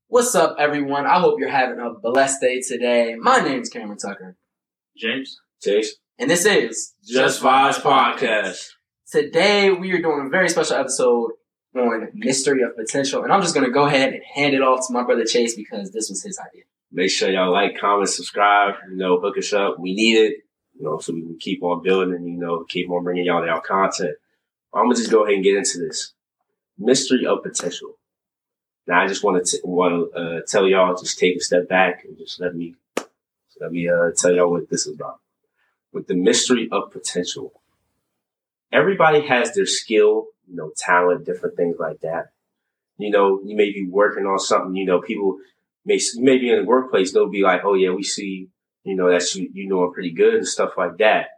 What's up, everyone? I hope you're having a blessed day today. My name is Cameron Tucker. James. Chase. And this is Just Vibes Podcast. Today, we are doing a very special episode on Mystery of Potential. And I'm just going to go ahead and hand it off to my brother Chase because this was his idea. Make sure y'all like, comment, subscribe, hook us up. We need it, so we can keep on building and, keep on bringing y'all our content. I'm going to just go ahead and get into this. Mystery of Potential. Now, I just want to tell y'all, just take a step back and just let me tell y'all what this is about. With the mystery of potential, everybody has their skill, talent, different things like that. You may be working on something, people may be in the workplace, they'll be like, oh yeah, we see, that you know pretty good and stuff like that.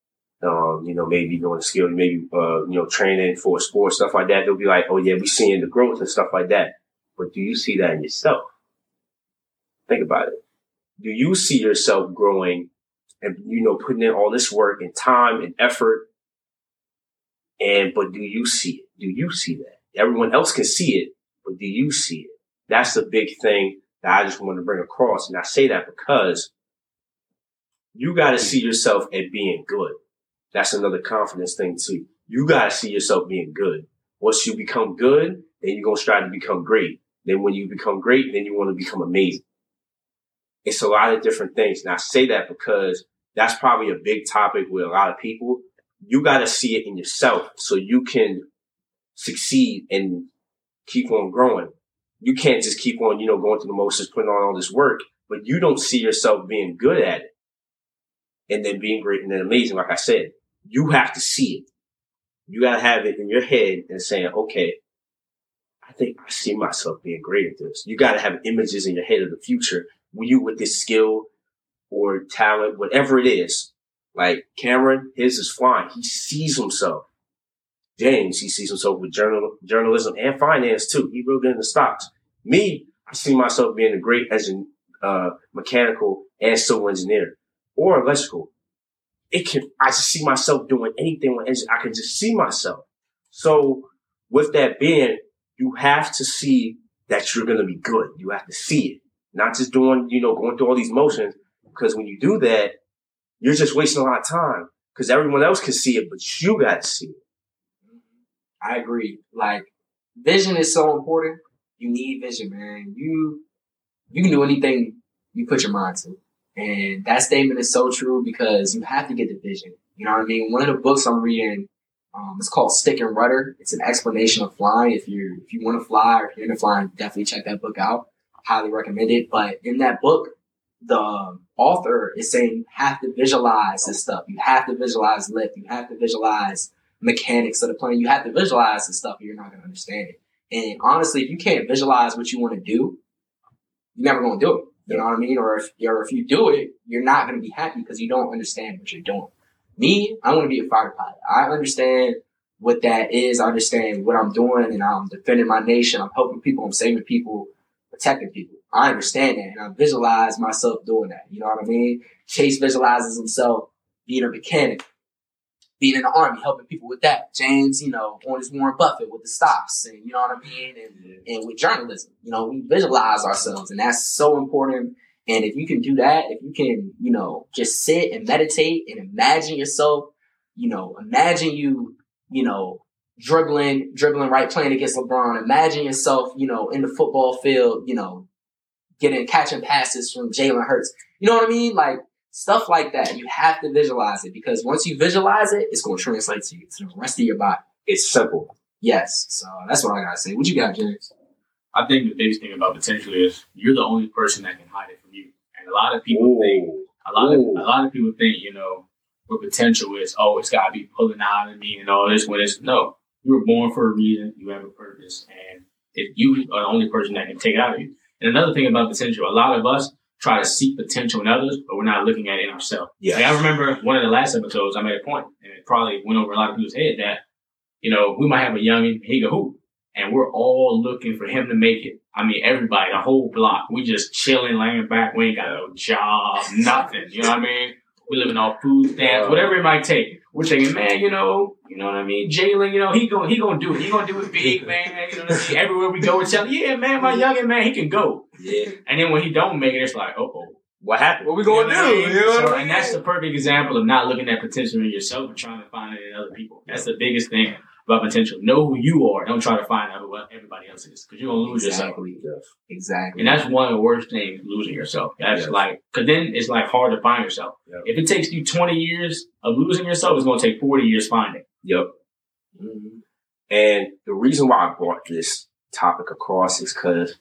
Maybe doing skill, maybe, training for a sport, stuff like that. They'll be like, oh yeah, we seeing the growth and stuff like that. But do you see that in yourself? Think about it. Do you see yourself growing and, putting in all this work and time and effort? But do you see it? Do you see that? Everyone else can see it, but do you see it? That's the big thing that I just want to bring across. And I say that because you got to see yourself at being good. That's another confidence thing too. You got to see yourself being good. Once you become good, then you're going to strive to become great. Then when you become great, then you want to become amazing. It's a lot of different things. And I say that because that's probably a big topic with a lot of people. You got to see it in yourself so you can succeed and keep on growing. You can't just keep on, going through the motions, putting on all this work, but you don't see yourself being good at it and then being great and then amazing. Like I said, you have to see it. You got to have it in your head and saying, okay, I think I see myself being great at this. You got to have images in your head of the future. When you with this skill or talent, whatever it is, like Cameron, his is flying. He sees himself. James, he sees himself with journalism and finance too. He real good in the stocks. Me, I see myself being a great as a mechanical and civil engineer or electrical. I just see myself doing anything with engine. I can just see myself. So with that being, you have to see that you're going to be good. You have to see it. Not just doing, going through all these motions. Because when you do that, you're just wasting a lot of time. Because everyone else can see it, but you got to see it. I agree. Like, vision is so important. You need vision, man. You can do anything you put your mind to. And that statement is so true because you have to get the vision. You know what I mean? One of the books I'm reading, it's called Stick and Rudder. It's an explanation of flying. If you want to fly or if you're into flying, definitely check that book out. Highly recommend it. But in that book, the author is saying you have to visualize this stuff. You have to visualize lift. You have to visualize mechanics of the plane. You have to visualize this stuff or you're not going to understand it. And honestly, if you can't visualize what you want to do, you're never going to do it. You know what I mean? Or if you do it, you're not going to be happy because you don't understand what you're doing. Me, I want to be a fighter pilot. I understand what that is. I understand what I'm doing and I'm defending my nation. I'm helping people. I'm saving people, protecting people. I understand that and I visualize myself doing that. You know what I mean? Chase visualizes himself being a mechanic, being in the army, helping people with that. James, on his Warren Buffett with the stocks and you know what I mean? And with journalism, we visualize ourselves and that's so important. And if you can do that, if you can, just sit and meditate and imagine yourself, imagine you, dribbling right, playing against LeBron. Imagine yourself, in the football field, catching passes from Jalen Hurts. You know what I mean? Like stuff like that. You have to visualize it because once you visualize it, it's going to translate to the rest of your body. It's simple. Yes. So that's what I got to say. What you got, James? I think the biggest thing about potential is you're the only person that can hide it from you. And a lot of people think, what potential is, it's got to be pulling out of me and all this. When it's, no, you were born for a reason. You have a purpose. And if you are the only person that can take it out of you. And another thing about potential, a lot of us try to seek potential in others, but we're not looking at it in ourselves. Yes. Like I remember one of the last episodes, I made a point, and it probably went over a lot of people's head that, we might have a youngin', he can hoop. And we're all looking for him to make it. I mean, everybody, the whole block. We just chilling, laying back. We ain't got a job, nothing. You know what I mean? We're living off food stamps, whatever it might take. We're thinking, man, you know what I mean? Jalen, he gonna do it. He gonna do it big, man. You know what I mean? Everywhere we go, we're telling, yeah, man, my youngin', man, he can go. Yeah. And then when he don't make it, it's like, what happened? What we gonna do? You know what I mean? And that's the perfect example of not looking at potential in yourself and trying to find it in other people. That's the biggest thing about potential. Know who you are. Don't try to find out what everybody else is, because you're gonna lose yourself. Exactly. And that's one of the worst things, losing yourself. That's like, because then it's like hard to find yourself. Yep. If it takes you 20 years of losing yourself, it's gonna take 40 years finding. Yep. Mm-hmm. And the reason why I brought this topic across is because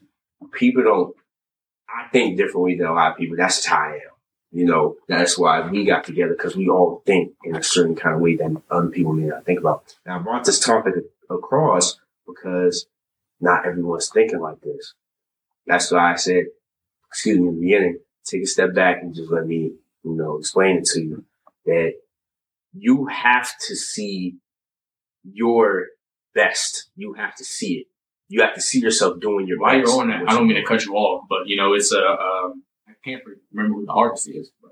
I think differently than a lot of people. That's just how I am. You know, that's why we got together, because we all think in a certain kind of way that other people may not think about. And I brought this topic across because not everyone's thinking like this. That's why I said, in the beginning, take a step back and just let me, explain it to you that you have to see your best. You have to see it. You have to see yourself doing your best. While you're on that, I don't mean to cut you off, but it's I can't remember who the artist is, but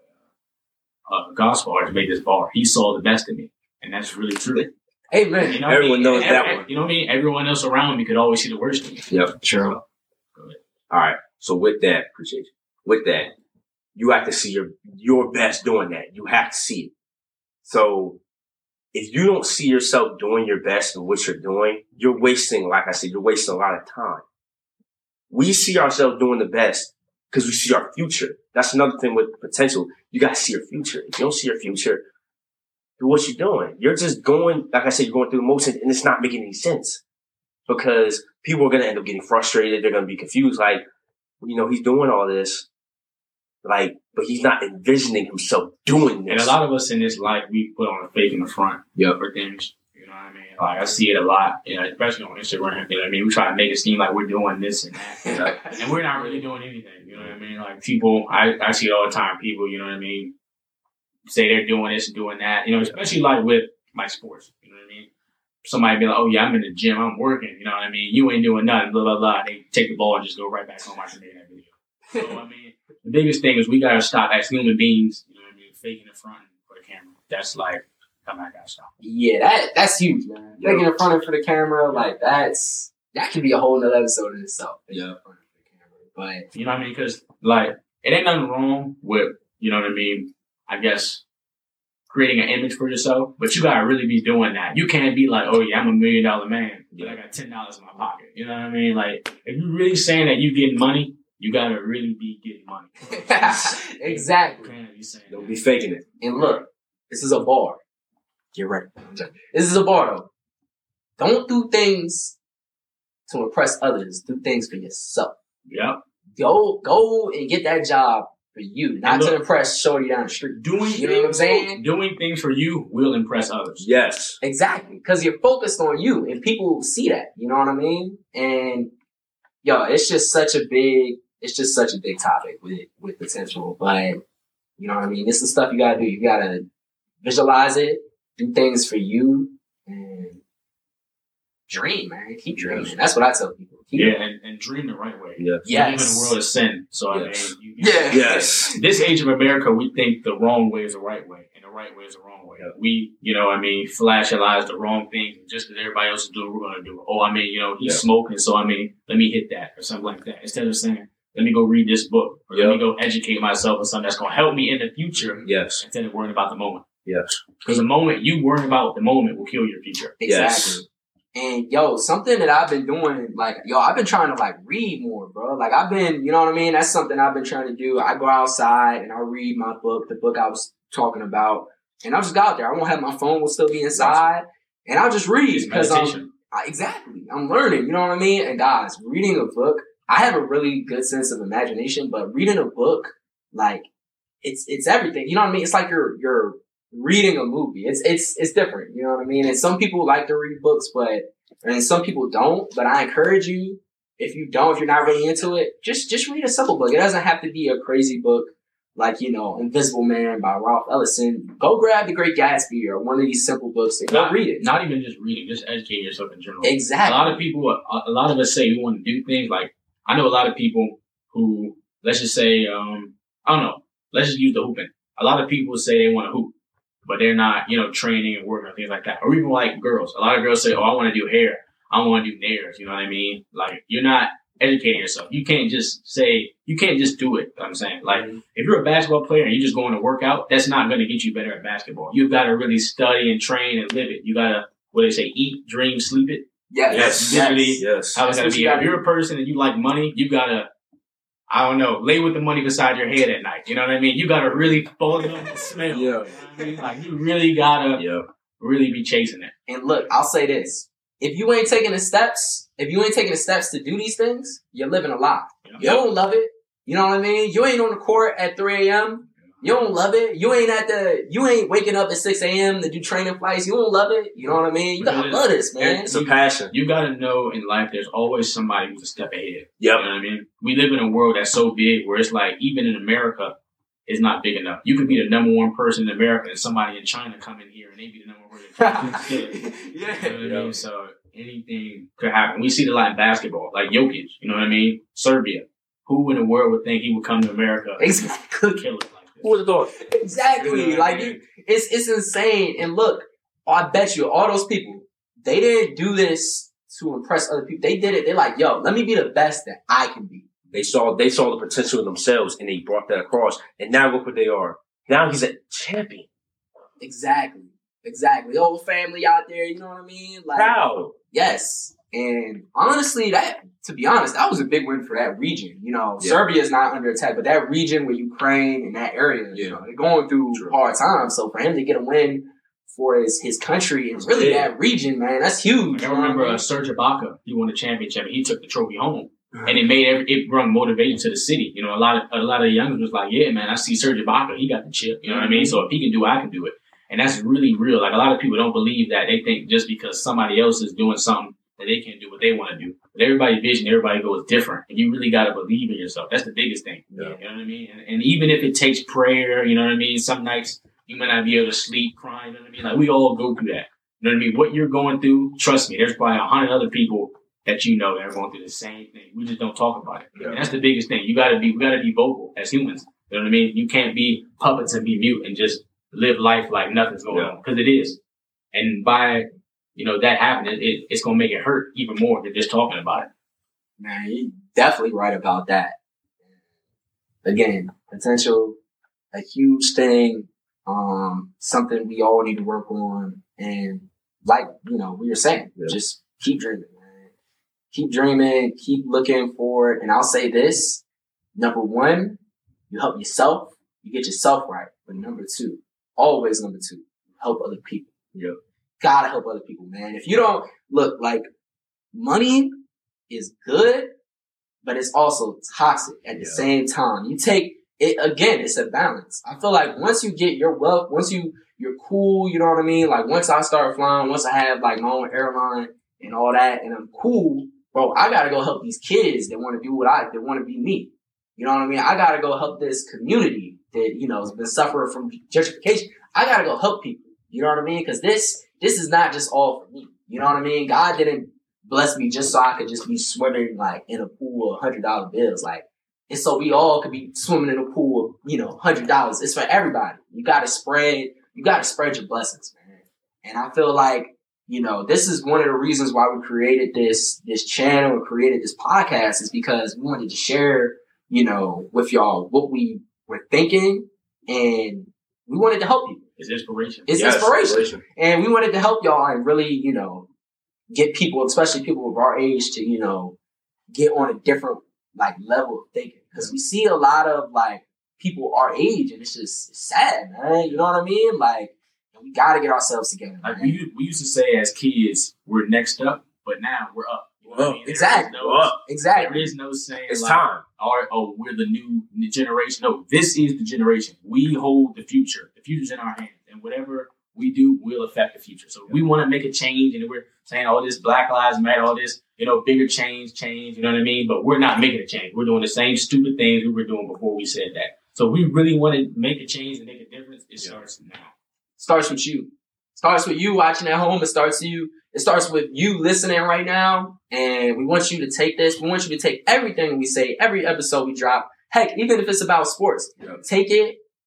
a gospel artist made this bar. He saw the best in me, and that's really true. Hey man, everyone knows that one. You know what I mean? Everyone else around me could always see the worst in me. Yep, sure. Go ahead. All right. So with that, appreciate you. With that, you have to see your best doing that. You have to see it. So if you don't see yourself doing your best in what you're doing, you're wasting, like I said, you're wasting a lot of time. We see ourselves doing the best because we see our future. That's another thing with potential. You got to see your future. If you don't see your future, what you're doing, you're just going, like I said, you're going through the motions, and it's not making any sense, because people are going to end up getting frustrated. They're going to be confused. Like, he's doing all this, but he's not envisioning himself doing this. And a lot of us in this life, we put on a fake in the front for things. You know what I mean? Like, I see it a lot, especially on Instagram. You know what I mean? We try to make it seem like we're doing this and that. And we're not really doing anything. You know what I mean? Like, people, I see it all the time. People, you know what I mean, say they're doing this and doing that. Especially like with my sports. You know what I mean? Somebody be like, oh yeah, I'm in the gym, I'm working. You know what I mean? You ain't doing nothing, blah, blah, blah. They take the ball and just go right back home after making that video. So, I mean, the biggest thing is we got to stop as human beings, you know what I mean, faking in front for the camera. That's like, I got to stop. Yeah, that's huge, man. Yeah. Faking in front of for the camera, that could be a whole nother episode in itself. Yeah. But, you know what I mean? Because, like, it ain't nothing wrong with, you know what I mean, I guess, creating an image for yourself, but you gotta really be doing that. You can't be like, oh yeah, I'm $1 million man, but I got $10 in my pocket. You know what I mean? Like, if you're really saying that you getting money, you gotta really be getting money. Exactly. Don't be faking it. And look, this is a bar. Get ready. This is a bar though. Don't do things to impress others. Do things for yourself. Yep. Go and get that job for you, not to impress shorty down the street. You know what I'm saying? Doing things for you will impress others. Yes. Exactly. Because you're focused on you, and people see that. You know what I mean? And, it's just such a big topic with potential. But, you know what I mean? It's the stuff you gotta do. You gotta visualize it, do things for you, and dream, man. Keep dreaming. That's what I tell people. And dream the right way. Yeah. Yes. We live in a world of sin. So, Yes. I mean, Yes. This age of America, we think the wrong way is the right way, and the right way is the wrong way. We, flash the wrong things, just because everybody else is doing, we're going to do it. Oh, I mean, he's smoking, so let me hit that, or something like that. Instead of saying, let me go read this book, or let me go educate myself on something that's going to help me in the future. Yes. Instead of worrying about the moment. Yes. Because the moment you worry about the moment will kill your future. Exactly. Yes. And something that I've been doing, I've been trying to read more, bro. I've been, you know what I mean? That's something I've been trying to do. I go outside and I read my book, the book I was talking about, and I'll just go out there. I won't have my phone, will still be inside, and I'll just read because I'm learning, you know what I mean? And guys, reading a book, I have a really good sense of imagination, but reading a book, it's everything. You know what I mean? It's like you're reading a movie. It's different. You know what I mean? And some people like to read books, and some people don't. But I encourage you, if you're not really into it, just read a simple book. It doesn't have to be a crazy book like, Invisible Man by Ralph Ellison. Go grab The Great Gatsby or one of these simple books and go read it. Not even just reading, just educating yourself in general. Exactly. A lot of us say we want to do things. Like, I know a lot of people who, let's just say, I don't know, let's just use the hooping. a lot of people say they want to hoop, but they're not, training and working and things like that. Or even like girls. A lot of girls say, oh, I want to do hair. I want to do nails. You know what I mean? Like, you're not educating yourself. You can't just do it. You know what I'm saying? Like, if you're a basketball player and you're just going to work out, that's not going to get you better at basketball. You've got to really study and train and live it. You got to, what they say, eat, dream, sleep it. Yes. How it's got to be. If you're a person and you like money, you got to, I don't know, lay with the money beside your head at night. You know what I mean? You got to really fall in love with the smell. Yeah. You know what I mean? Like, you really got to really be chasing it. And look, I'll say this. If you ain't taking the steps to do these things, you're living a lie. Yep. You don't love it. You know what I mean? You ain't on the court at 3 a.m. You don't love it. You ain't waking up at 6 a.m. to do training flights. You don't love it. You know what I mean? You gotta love this, man. It's a passion. You gotta know in life there's always somebody who's a step ahead. Yep. You know what I mean? We live in a world that's so big where it's like, even in America, it's not big enough. You could be the number one person in America and somebody in China come in here and they be the number one person. Yeah. You know what I mean? So anything could happen. We see it a lot in basketball, like Jokic, you know what I mean? Serbia. Who in the world would think he would come to America exactly. kill it like this? Who would have thought? Exactly. You know what I mean? It's insane. And look, I bet you all those people, they didn't do this to impress other people. They did it. They're like, yo, let me be the best that I can be. They saw the potential in themselves and they brought that across. And now look what they are. Now he's a champion. Exactly. The whole family out there, you know what I mean? Like, proud. Yes. And honestly, to be honest, that was a big win for that region. You know, Serbia is not under attack, but that region where Ukraine and that area, they're going through hard times. So for him to get a win for his country and really that region, man, that's huge. I remember Serge Ibaka, he won the championship and he took the trophy home. And it brought motivation to the city. You know, a lot of the youngsters was like, yeah, man, I see Serge Ibaka, he got the chip. You know what I mean? So if he can do it, I can do it. And that's really real. Like, a lot of people don't believe that. They think just because somebody else is doing something that they can do what they want to do. But everybody's vision, everybody goes different. And you really got to believe in yourself. That's the biggest thing. Yeah. You know what I mean? And even if it takes prayer, you know what I mean? Some nights you might not be able to sleep, crying, you know what I mean? Like, we all go through that. You know what I mean? What you're going through, trust me, there's probably 100 other people that you know that are going through the same thing. We just don't talk about it. Yeah. And that's the biggest thing. We got to be vocal as humans. You know what I mean? You can't be puppets and be mute and just live life like nothing's going on, because it is. And by, that happening, it's going to make it hurt even more than just talking about it. Man, you're definitely right about that. Again, potential, a huge thing, something we all need to work on. And like, we were saying, just keep dreaming, man. Keep dreaming, keep looking for it. And I'll say this, number one, you help yourself, you get yourself right. But number two, always number two, help other people. Yep. Gotta help other people, man. If you don't look, like, money is good, but it's also toxic at the same time. You take it, again, it's a balance. I feel like once you get your wealth, once you're cool, you know what I mean? Like, once I start flying, once I have like my own airline and all that, and I'm cool, bro, I gotta go help these kids that want to do that want to be me. You know what I mean? I gotta go help this community that, has been suffering from gentrification. I gotta go help people. You know what I mean? Because this is not just all for me. You know what I mean? God didn't bless me just so I could just be swimming like in a pool of $100 bills. Like, it's so we all could be swimming in a pool of, $100. It's for everybody. You gotta spread your blessings, man. And I feel like, this is one of the reasons why we created this channel and created this podcast, is because we wanted to share, with y'all what we were thinking, and we wanted to help people. It's inspiration. It's inspiration. And we wanted to help y'all and really, get people, especially people of our age, to, get on a different, like, level of thinking. Because we see a lot of, like, people our age, and it's sad, man. You know what I mean? Like, we got to get ourselves together. Like, we used to say as kids, we're next up, but now we're up. You know what I mean? Exactly. Exactly. There is no saying, it's like, time. Oh, we're the new generation. No, this is the generation. We hold the future. The future's in our hands. And whatever we do will affect the future. So we want to make a change, and we're saying all this Black Lives Matter, all this, bigger change, you know what I mean? But we're not making a change. We're doing the same stupid things we were doing before we said that. So we really want to make a change and make a difference. It starts now. Starts with you. Starts with you watching at home. It starts with you listening right now. And we want you to take this. We want you to take everything we say, every episode we drop. Heck, even if it's about sports, take it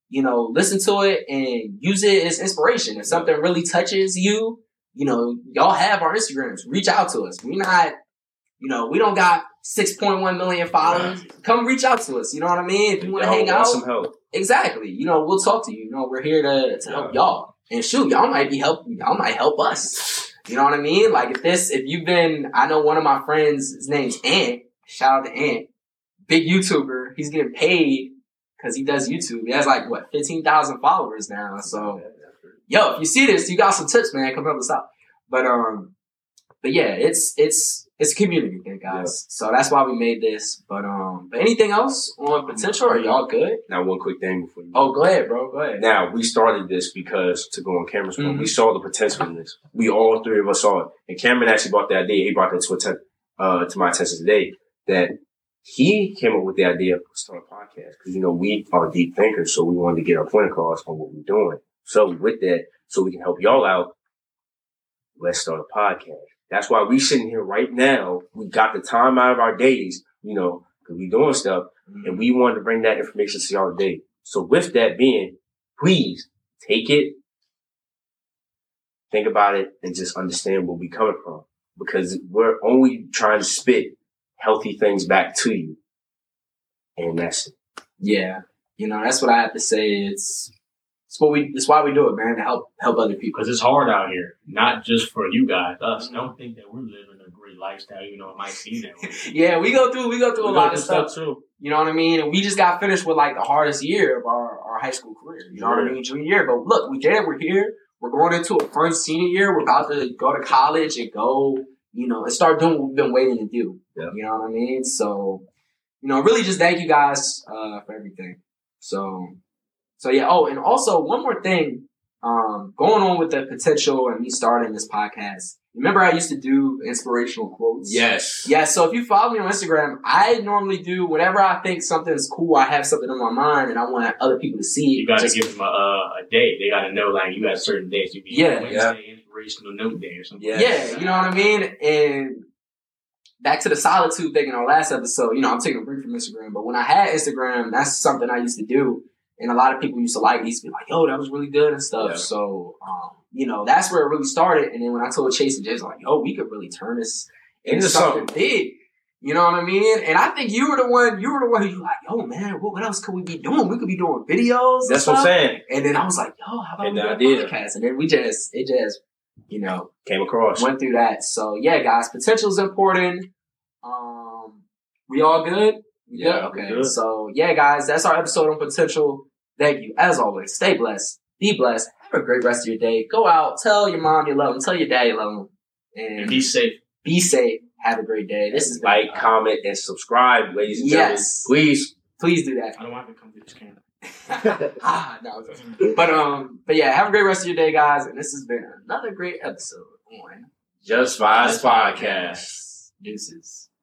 listen to it and use it as inspiration. If something really touches you, y'all have our Instagrams. Reach out to us. We don't got 6.1 million followers. Come reach out to us. You know what I mean? If you want to hang out, some help. Exactly. We'll talk to you. We're here to help y'all. And shoot, y'all might help us. You know what I mean? Like I know one of my friends, his name's Ant. Shout out to Ant. Big YouTuber. He's getting paid because he does YouTube. He has 15,000 followers now. So, yo, if you see this, you got some tips, man. Come help us out. But yeah, it's a community thing, guys. Yeah. So that's why we made this. But anything else on potential? Are y'all good? Now, one quick thing before you. Oh, go ahead, bro. Go ahead. Now, we started this because to go on Cameron's phone, we saw the potential in this. We all three of us saw it, and Cameron actually brought the idea. He brought that to my attention today. That he came up with the idea of starting a podcast because we are deep thinkers, so we wanted to get our point across on what we're doing. So with that, so we can help y'all out, let's start a podcast. That's why we sitting here right now. We got the time out of our days, because we doing stuff, and we wanted to bring that information to y'all today. So with that being, please take it, think about it, and just understand where we coming from, because we're only trying to spit healthy things back to you, and that's it. Yeah, that's what I have to say. It's why we do it, man, to help other people. Because it's hard out here, not just for you guys, us. Don't think that we're living a great lifestyle, it might be that way. Yeah, we go through a lot of stuff too. You know what I mean? And we just got finished with the hardest year of our high school career. You know what I mean? Junior year. But look, we're here. We're going into a fun senior year. We're about to go to college and go, and start doing what we've been waiting to do. Yeah. You know what I mean? So, really just thank you guys for everything. So yeah. Oh, and also one more thing, going on with the potential and me starting this podcast. Remember I used to do inspirational quotes? Yes. Yeah. So if you follow me on Instagram, I normally do whenever I think something's cool. I have something in my mind and I want other people to see it. You got to give them a day. They got to know you got certain days. You be Wednesday inspirational note day or something. Yeah. You know what I mean? And back to the solitude thing in our last episode, I'm taking a break from Instagram, but when I had Instagram, that's something I used to do. And a lot of people used to be like, yo, that was really good and stuff. Yeah. So, that's where it really started. And then when I told Chase and James, yo, we could really turn this into something big. You know what I mean? And I think you were the one who you like, yo, man, what else could we be doing? We could be doing videos. That's what I'm saying. And then I was like, yo, how about we do a podcast? And then it just came across. Went through that. So, yeah, guys, potential is important. We all good? Yeah, okay. Good. So, yeah, guys, that's our episode on potential. Thank you. As always, stay blessed. Be blessed. Have a great rest of your day. Go out. Tell your mom you love them. Tell your dad you love them. And be safe. Be safe. Have a great day. This is comment, and subscribe, ladies and gentlemen. Please. Please do that. I don't want to come through this camera. No. But yeah, have a great rest of your day, guys. And this has been another great episode on Just Vibes Podcast. Deuces.